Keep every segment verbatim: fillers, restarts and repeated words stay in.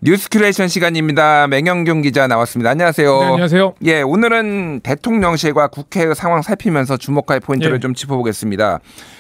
뉴스큐레이션 시간입니다. 맹영균 기자 나왔습니다. 안녕하세요. 네, 안녕하세요. 예, 오늘은 대통령실과 국회의 상황 살피면서 주목할 포인트를 예. 좀 짚어보겠습니다.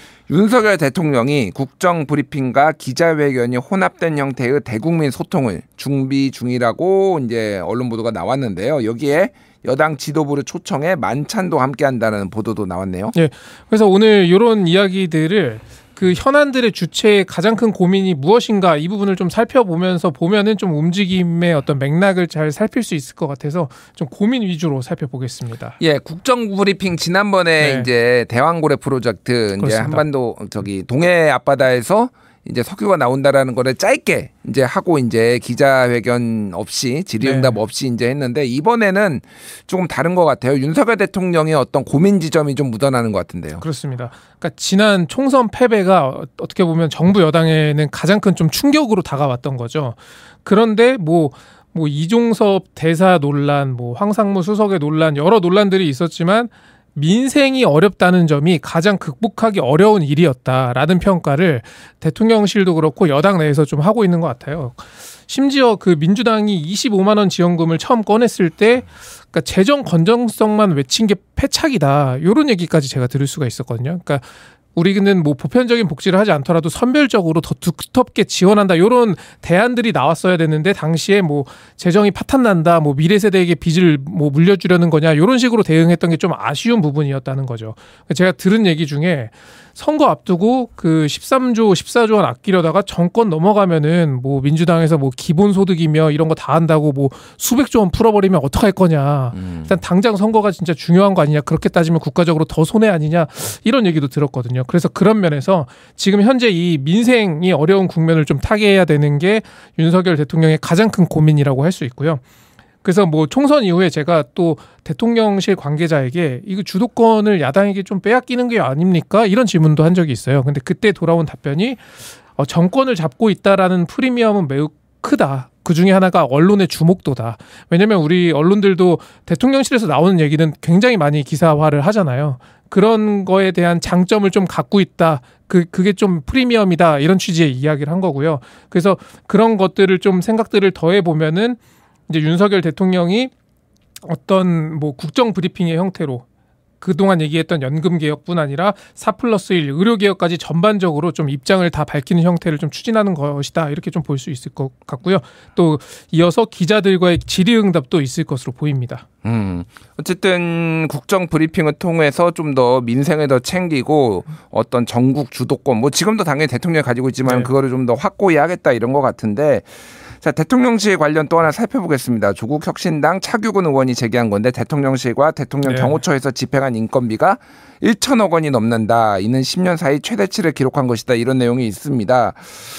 윤석열 대통령이 국정브리핑과 기자회견이 혼합된 형태의 대국민 소통을 준비 중이라고 이제 언론 보도가 나왔는데요. 여기에 여당 지도부를 초청해 만찬도 함께한다는 보도도 나왔네요. 예, 그래서 오늘 이런 이야기들을 그 현안들의 주체의 가장 큰 고민이 무엇인가 이 부분을 좀 살펴보면서 보면은 좀 움직임의 어떤 맥락을 잘 살필 수 있을 것 같아서 좀 고민 위주로 살펴보겠습니다. 예, 국정 브리핑 지난번에 네. 이제 대왕고래 프로젝트 그렇습니다. 이제 한반도 저기 동해 앞바다에서 이제 석유가 나온다라는 거를 짧게 이제 하고 이제 기자회견 없이 질의응답 네. 없이 이제 했는데 이번에는 조금 다른 것 같아요. 윤석열 대통령의 어떤 고민 지점이 좀 묻어나는 것 같은데요. 그렇습니다. 그러니까 지난 총선 패배가 어떻게 보면 정부 여당에는 가장 큰 좀 충격으로 다가왔던 거죠. 그런데 뭐 뭐 이종섭 대사 논란, 뭐 황상무 수석의 논란 여러 논란들이 있었지만. 민생이 어렵다는 점이 가장 극복하기 어려운 일이었다라는 평가를 대통령실도 그렇고 여당 내에서 좀 하고 있는 것 같아요. 심지어 그 민주당이 이십오만 원 지원금을 처음 꺼냈을 때 그러니까 재정 건전성만 외친 게 패착이다. 이런 얘기까지 제가 들을 수가 있었거든요. 그러니까 우리는 뭐 보편적인 복지를 하지 않더라도 선별적으로 더 두텁게 지원한다 이런 대안들이 나왔어야 됐는데 당시에 뭐 재정이 파탄난다 뭐 미래 세대에게 빚을 뭐 물려주려는 거냐 이런 식으로 대응했던 게 좀 아쉬운 부분이었다는 거죠. 제가 들은 얘기 중에 선거 앞두고 그 십삼조 십사조 원 아끼려다가 정권 넘어가면은 뭐 민주당에서 뭐 기본소득이며 이런 거 다 한다고 뭐 수백조 원 풀어버리면 어떡할 거냐. 음. 일단 당장 선거가 진짜 중요한 거 아니냐. 그렇게 따지면 국가적으로 더 손해 아니냐. 이런 얘기도 들었거든요. 그래서 그런 면에서 지금 현재 이 민생이 어려운 국면을 좀 타개해야 되는 게 윤석열 대통령의 가장 큰 고민이라고 할 수 있고요. 그래서 뭐 총선 이후에 제가 또 대통령실 관계자에게 이거 주도권을 야당에게 좀 빼앗기는 게 아닙니까? 이런 질문도 한 적이 있어요. 근데 그때 돌아온 답변이 어, 정권을 잡고 있다라는 프리미엄은 매우 크다. 그 중에 하나가 언론의 주목도다. 왜냐하면 우리 언론들도 대통령실에서 나오는 얘기는 굉장히 많이 기사화를 하잖아요. 그런 거에 대한 장점을 좀 갖고 있다. 그, 그게 좀 프리미엄이다. 이런 취지의 이야기를 한 거고요. 그래서 그런 것들을 좀 생각들을 더해보면은 이제 윤석열 대통령이 어떤 뭐 국정 브리핑의 형태로 그동안 얘기했던 연금 개혁뿐 아니라 사 플러스 일 의료 개혁까지 전반적으로 좀 입장을 다 밝히는 형태를 좀 추진하는 것이다. 이렇게 좀 볼 수 있을 것 같고요. 또 이어서 기자들과의 질의응답도 있을 것으로 보입니다. 음, 어쨌든 국정 브리핑을 통해서 좀 더 민생을 더 챙기고 어떤 전국 주도권 뭐 지금도 당연히 대통령이 가지고 있지만 네. 그거를 좀 더 확고히 하겠다 이런 것 같은데 자, 대통령실 관련 또 하나 살펴보겠습니다. 조국 혁신당 차규근 의원이 제기한 건데 대통령실과 대통령 네. 경호처에서 집행한 인건비가 천억 원이 넘는다. 이는 십 년 사이 최대치를 기록한 것이다. 이런 내용이 있습니다.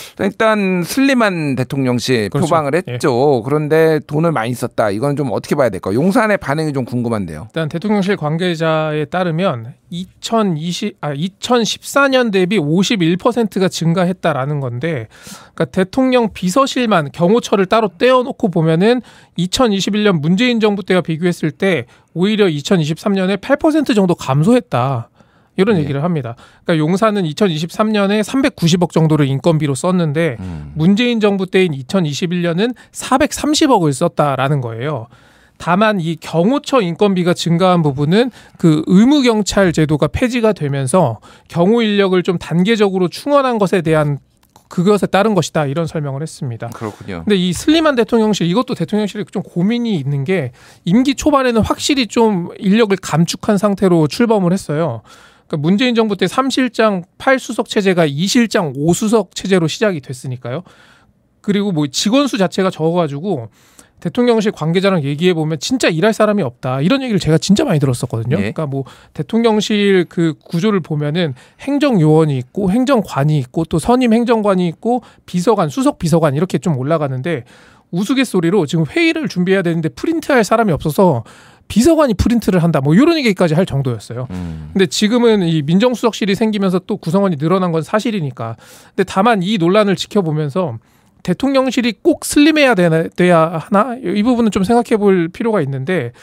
일단 슬림한 대통령실 그렇죠. 표방을 했죠. 예. 그런데 돈을 많이 썼다. 이건 좀 어떻게 봐야 될까요? 용산의 반응이 좀 궁금한데요. 일단 대통령실 관계자에 따르면 이천이십, 아, 이천십사 년 대비 오십일 퍼센트가 증가했다라는 건데 그러니까 대통령 비서실만 경호처를 따로 떼어놓고 보면은 이천이십일 년 문재인 정부 때와 비교했을 때 오히려 이천이십삼 년에 팔 퍼센트 정도 감소했다. 이런 네. 얘기를 합니다. 그러니까 용산은 이천이십삼 년에 삼백구십억 정도를 인건비로 썼는데 음. 문재인 정부 때인 이천이십일 년은 사백삼십억을 썼다라는 거예요. 다만 이 경호처 인건비가 증가한 부분은 그 의무경찰 제도가 폐지가 되면서 경호 인력을 좀 단계적으로 충원한 것에 대한 그것에 따른 것이다 이런 설명을 했습니다. 그렇군요. 근데 이 슬림한 대통령실 이것도 대통령실에 좀 고민이 있는 게 임기 초반에는 확실히 좀 인력을 감축한 상태로 출범을 했어요. 그러니까 문재인 정부 때 삼 실장 팔 수석 체제가 이 실장 오 수석 체제로 시작이 됐으니까요. 그리고 뭐 직원 수 자체가 적어가지고 대통령실 관계자랑 얘기해 보면 진짜 일할 사람이 없다 이런 얘기를 제가 진짜 많이 들었었거든요. 네. 그러니까 뭐 대통령실 그 구조를 보면은 행정요원이 있고 행정관이 있고 또 선임 행정관이 있고 비서관, 수석 비서관 이렇게 좀 올라가는데 우스갯소리로 지금 회의를 준비해야 되는데 프린트할 사람이 없어서 비서관이 프린트를 한다 뭐 이런 얘기까지 할 정도였어요. 음. 근데 지금은 이 민정수석실이 생기면서 또 구성원이 늘어난 건 사실이니까. 근데 다만 이 논란을 지켜보면서 대통령실이 꼭 슬림해야 되나, 돼야 하나? 이 부분은 좀 생각해 볼 필요가 있는데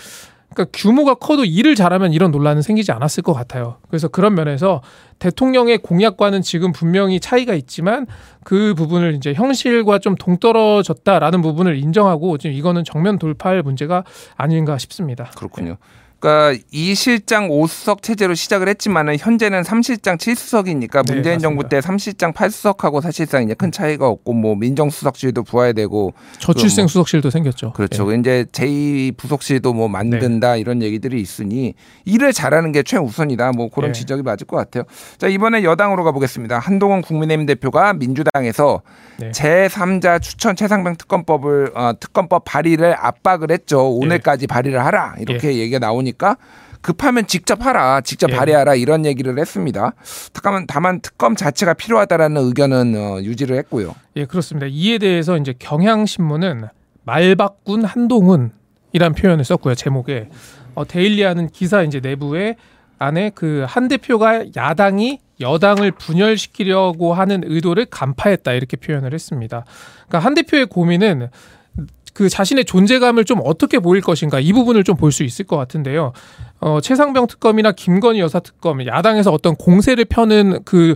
그러니까 규모가 커도 일을 잘하면 이런 논란은 생기지 않았을 것 같아요. 그래서 그런 면에서 대통령의 공약과는 지금 분명히 차이가 있지만 그 부분을 이제 형실과 좀 동떨어졌다라는 부분을 인정하고 지금 이거는 정면 돌파할 문제가 아닌가 싶습니다. 그렇군요. 그러니까 이 실장 오 수석 체제로 시작을 했지만은 현재는 삼 실장 칠 수석이니까 네, 문재인 맞습니다. 정부 때 삼 실장 팔 수석하고 사실상 이제 큰 차이가 없고 뭐 민정수석실도 부활되고 저출생 뭐 수석실도 생겼죠. 그렇죠. 네. 이제 제이 부속실도 뭐 만든다 네. 이런 얘기들이 있으니 일을 잘하는 게 최우선이다. 뭐 그런 네. 지적이 맞을 것 같아요. 자, 이번에 여당으로 가보겠습니다. 한동훈 국민의힘 대표가 민주당에서 네. 제삼자 추천 최상병 특검법을 어, 특검법 발의를 압박을 했죠. 오늘까지 네. 발의를 하라 이렇게 네. 얘기가 나오니까 급하면 직접 하라, 직접 예. 발의하라 이런 얘기를 했습니다. 다만, 다만 특검 자체가 필요하다라는 의견은 어, 유지를 했고요. 예, 그렇습니다. 이에 대해서 이제 경향신문은 말바꾼 한동훈이란 표현을 썼고요. 제목에 어, 데일리하는 기사 이제 내부에 안에 그 한 대표가 야당이 여당을 분열시키려고 하는 의도를 간파했다 이렇게 표현을 했습니다. 그러니까 한 대표의 고민은 그 자신의 존재감을 좀 어떻게 보일 것인가 이 부분을 좀 볼 수 있을 것 같은데요. 어, 최상병 특검이나 김건희 여사 특검, 야당에서 어떤 공세를 펴는 그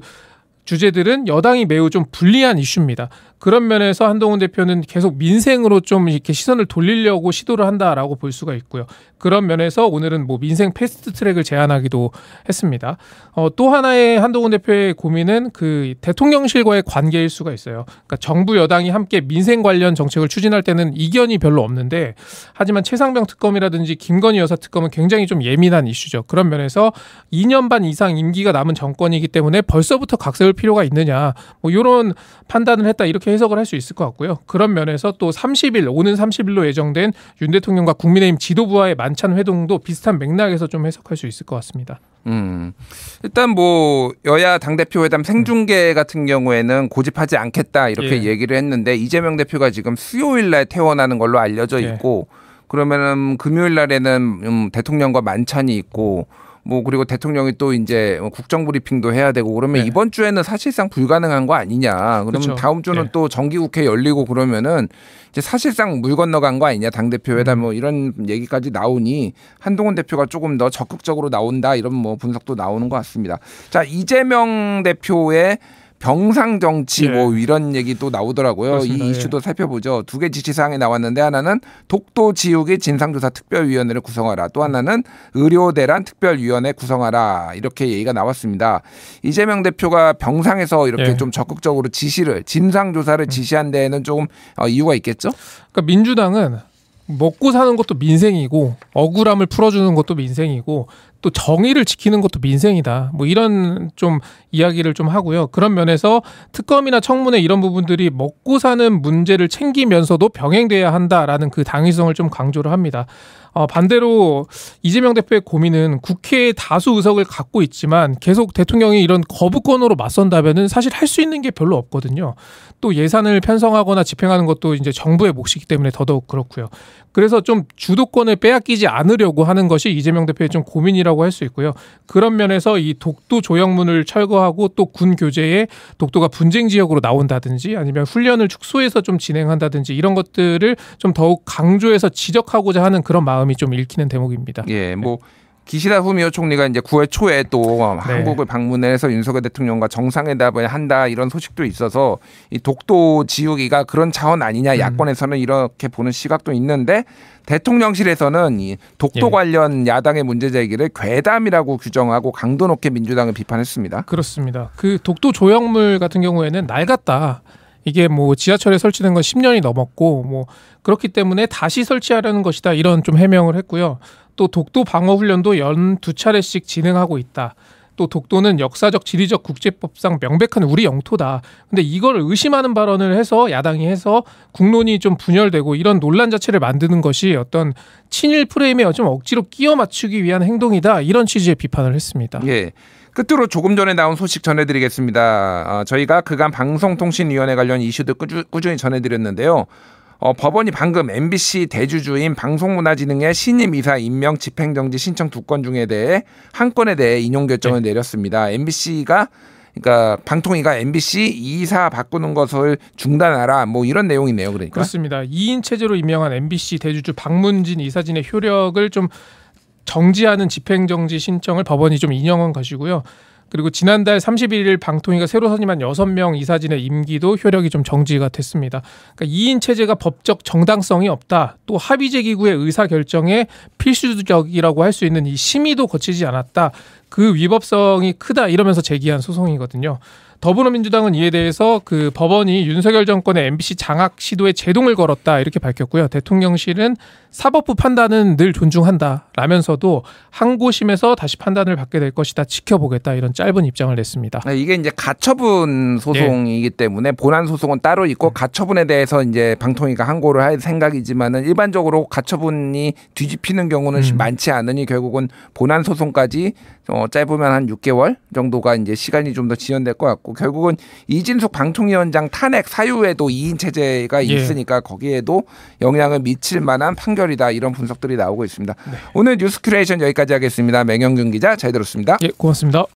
주제들은 여당이 매우 좀 불리한 이슈입니다. 그런 면에서 한동훈 대표는 계속 민생으로 좀 이렇게 시선을 돌리려고 시도를 한다라고 볼 수가 있고요. 그런 면에서 오늘은 뭐 민생 패스트 트랙을 제안하기도 했습니다. 어, 또 하나의 한동훈 대표의 고민은 그 대통령실과의 관계일 수가 있어요. 그러니까 정부 여당이 함께 민생 관련 정책을 추진할 때는 이견이 별로 없는데 하지만 최상병 특검이라든지 김건희 여사 특검은 굉장히 좀 예민한 이슈죠. 그런 면에서 이 년 반 이상 임기가 남은 정권이기 때문에 벌써부터 각세울 필요가 있느냐 뭐 이런 판단을 했다 이렇게 해석을 할 수 있을 것 같고요. 그런 면에서 또 삼십 일 오는 삼십 일로 예정된 윤 대통령과 국민의힘 지도부와의 만찬 회동도 비슷한 맥락에서 좀 해석할 수 있을 것 같습니다. 음, 일단 뭐 여야 당대표 회담 생중계 같은 경우에는 고집하지 않겠다 이렇게 예. 얘기를 했는데 이재명 대표가 지금 수요일 날 퇴원하는 걸로 알려져 있고 예. 그러면은 금요일 날에는 음, 대통령과 만찬이 있고 뭐 그리고 대통령이 또 이제 국정 브리핑도 해야 되고 그러면 네. 이번 주에는 사실상 불가능한 거 아니냐. 그러면 그렇죠. 다음 주는 네. 또 정기국회 열리고 그러면은 이제 사실상 물 건너간 거 아니냐. 당대표 회담 뭐 이런 얘기까지 나오니 한동훈 대표가 조금 더 적극적으로 나온다 이런 뭐 분석도 나오는 것 같습니다. 자, 이재명 대표의 병상 정치 뭐 네. 이런 얘기도 나오더라고요. 그렇습니다. 이 이슈도 예. 살펴보죠. 두 개 지시사항이 나왔는데 하나는 독도 지우기 진상조사 특별위원회를 구성하라. 또 하나는 의료대란 특별위원회 구성하라. 이렇게 얘기가 나왔습니다. 이재명 대표가 병상에서 이렇게 예. 좀 적극적으로 지시를 진상조사를 지시한 데에는 조금 이유가 있겠죠? 그러니까 민주당은 먹고 사는 것도 민생이고 억울함을 풀어주는 것도 민생이고 또 정의를 지키는 것도 민생이다. 뭐 이런 좀 이야기를 좀 하고요. 그런 면에서 특검이나 청문회 이런 부분들이 먹고 사는 문제를 챙기면서도 병행돼야 한다라는 그 당위성을 좀 강조를 합니다. 어, 반대로 이재명 대표의 고민은 국회의 다수 의석을 갖고 있지만 계속 대통령이 이런 거부권으로 맞선다면은 사실 할 수 있는 게 별로 없거든요. 또 예산을 편성하거나 집행하는 것도 이제 정부의 몫이기 때문에 더더욱 그렇고요. 그래서 좀 주도권을 빼앗기지 않으려고 하는 것이 이재명 대표의 좀 고민이라고 할 수 있고요. 그런 면에서 이 독도 조형문을 철거하고 또 군 교재에 독도가 분쟁 지역으로 나온다든지 아니면 훈련을 축소해서 좀 진행한다든지 이런 것들을 좀 더욱 강조해서 지적하고자 하는 그런 마음이 좀 읽히는 대목입니다. 예, 뭐. 기시다 후미오 총리가 이제 구월 초에 또 네. 한국을 방문해서 윤석열 대통령과 정상회담을 한다 이런 소식도 있어서 이 독도 지우기가 그런 차원 아니냐 야권에서는 이렇게 보는 시각도 있는데 대통령실에서는 이 독도 예. 관련 야당의 문제 제기를 괴담이라고 규정하고 강도 높게 민주당을 비판했습니다. 그렇습니다. 그 독도 조형물 같은 경우에는 낡았다. 이게 뭐 지하철에 설치된 건 십 년이 넘었고 뭐 그렇기 때문에 다시 설치하려는 것이다. 이런 좀 해명을 했고요. 또 독도 방어 훈련도 연 두 차례씩 진행하고 있다. 또 독도는 역사적 지리적 국제법상 명백한 우리 영토다. 근데 이걸 의심하는 발언을 해서 야당이 해서 국론이 좀 분열되고 이런 논란 자체를 만드는 것이 어떤 친일 프레임에 좀 억지로 끼워 맞추기 위한 행동이다. 이런 취지의 비판을 했습니다. 예. 끝으로 조금 전에 나온 소식 전해드리겠습니다. 어, 저희가 그간 방송통신위원회 관련 이슈도 꾸주, 꾸준히 전해드렸는데요. 어, 법원이 방금 엠비씨 대주주인 방송문화진흥의 신임 이사 임명 집행정지 신청 두 건 중에 대해 한 건에 대해 인용 결정을 네. 내렸습니다. 엠비씨가 그러니까 방통위가 엠비씨 이사 바꾸는 것을 중단하라 뭐 이런 내용이네요. 그러니까 그렇습니다. 이 인 체제로 임명한 엠비씨 대주주 박문진 이사진의 효력을 좀 정지하는 집행정지 신청을 법원이 좀 인용한 것이고요. 그리고 지난달 삼십일 일 방통위가 새로 선임한 여섯 명 이사진의 임기도 효력이 좀 정지가 됐습니다. 그러니까 이 인 체제가 법적 정당성이 없다. 또 합의제 기구의 의사결정에 필수적이라고 할 수 있는 이 심의도 거치지 않았다. 그 위법성이 크다 이러면서 제기한 소송이거든요. 더불어민주당은 이에 대해서 그 법원이 윤석열 정권의 엠비씨 장악 시도에 제동을 걸었다 이렇게 밝혔고요. 대통령실은 사법부 판단은 늘 존중한다라면서도 항고심에서 다시 판단을 받게 될 것이다 지켜보겠다 이런 짧은 입장을 냈습니다. 이게 이제 가처분 소송이기 네. 때문에 본안 소송은 따로 있고 가처분에 대해서 이제 방통위가 항고를 할 생각이지만은 일반적으로 가처분이 뒤집히는 경우는 음. 많지 않으니 결국은 본안 소송까지 어, 짧으면 한 육 개월 정도가 이제 시간이 좀 더 지연될 것 같고 결국은 이진숙 방통위원장 탄핵 사유에도 이 인 체제가 있으니까 예. 거기에도 영향을 미칠 만한 판결이다 이런 분석들이 나오고 있습니다. 네. 오늘 뉴스 큐레이션 여기까지 하겠습니다. 맹영균 기자 잘 들었습니다. 예, 고맙습니다.